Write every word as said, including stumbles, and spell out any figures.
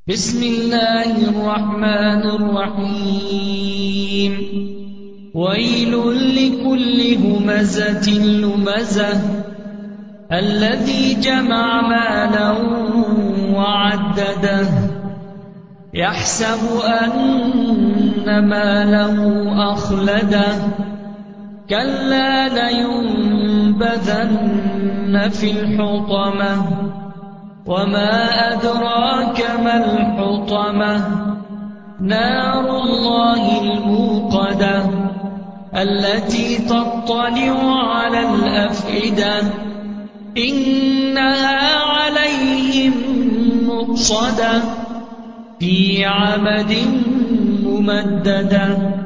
بسم الله الرحمن الرحيم ويل لكل همزة لمزة الذي جمع مالا وعدده يحسب أن ماله أخلده كلا لينبذن في الحطمة وما أدراك ما الحطمة نار الله الموقدة التي تطلع على الأفئدة إنها عليهم مؤصدة في عمد ممددة.